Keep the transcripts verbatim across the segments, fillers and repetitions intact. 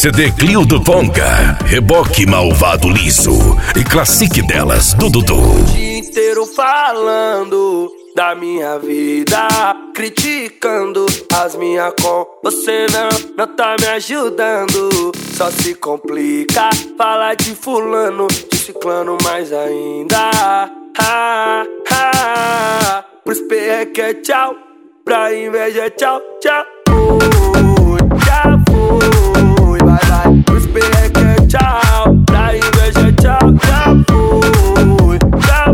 C D Clio do Ponga, Reboque Malvado Liso e Classique delas do Dudu. O dia inteiro falando da minha vida, criticando as minhas com. Você não, não tá me ajudando, só se complica. Falar de fulano, de ciclano mais ainda. Ha, ha. Pros P é que é tchau, pra inveja é tchau, tchau. Fui, já fui, vai, vai. Pros P é que é tchau, pra inveja é tchau, já fui, já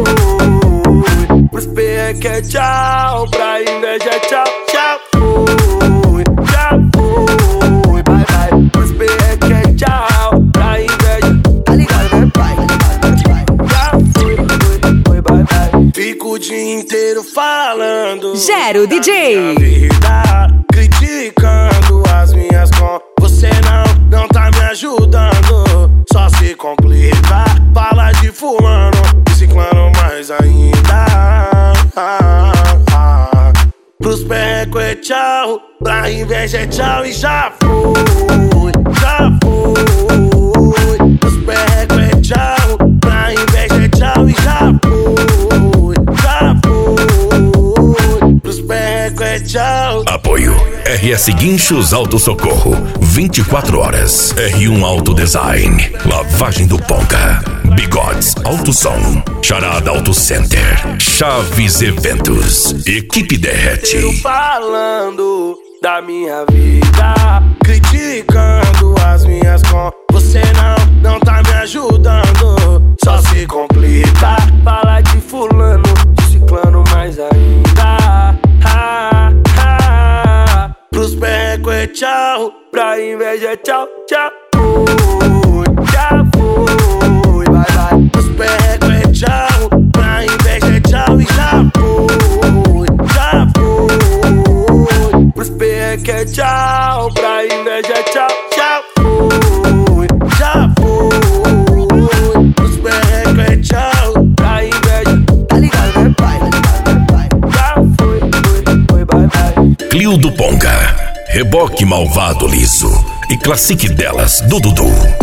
fui. Pros P é que é tchau, pra inveja é tchau, já fui, já fui, vai, vai. Pros P é que é tchau, pra inveja, tá ligado, né, pai? Já fui, fui, fui, vai, vai. Fico o dia inteiro falando Gero D J, vida, criticando as minhas com. Você não, não tá me ajudando, só se complica. Fala de fulano, de ciclano mais ainda. ah, ah. Pros perrecos é tchau, pra inveja é tchau e já fui, já fui. Pros perrecos é tchau, pra inveja é tchau e já fui, já fui. Pros perrecos é tchau. Apoio R S Guinchos Auto Socorro, vinte e quatro horas. R um Auto Design, Lavagem do Ponga, Bigodes Auto Som, Charada Auto Center, Chaves Eventos, Equipe Derrete. Eu falando da minha vida, criticando as minhas com. Você não, não tá me ajudando, só se complica. Fala de fulano, de ciclano mais ainda. Ha, ha. Pros perrecos é tchau, pra inveja é tchau, tchau. Fui, já fui, vai, vai. Pros perrecos é tchau, pra inveja é tchau e já fui, já fui. Pros perrecos é tchau, pra inveja é tchau, já fui, já fui. Pros perrecos é tchau, pra inveja, tá ligado, né, pai? Já fui, fui, fui, vai, vai. Clio do Ponga, Reboque Malvado Liso e Classique delas do Dudu.